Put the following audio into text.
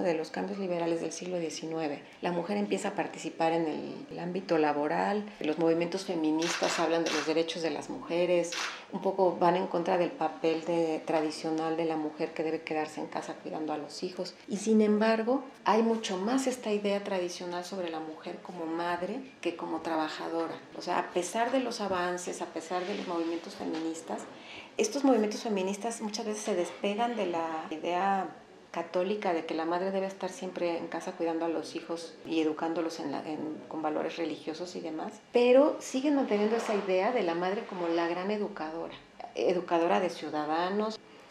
de los cambios liberales del siglo XIX, la mujer empieza a participar en el ámbito laboral, los movimientos feministas hablan de los derechos de las mujeres, un poco van en contra del papel tradicional de la mujer que debe quedarse en casa cuidando a los hijos. Y sin embargo, hay mucho más esta idea tradicional sobre la mujer como madre que como trabajadora. O sea, a pesar de los avances, a pesar de los movimientos feministas, estos movimientos feministas muchas veces se despegan de la idea católica de que la madre debe estar siempre en casa cuidando a los hijos y educándolos con valores religiosos y demás, pero siguen manteniendo esa idea de la madre como la gran educadora de ciudadanos,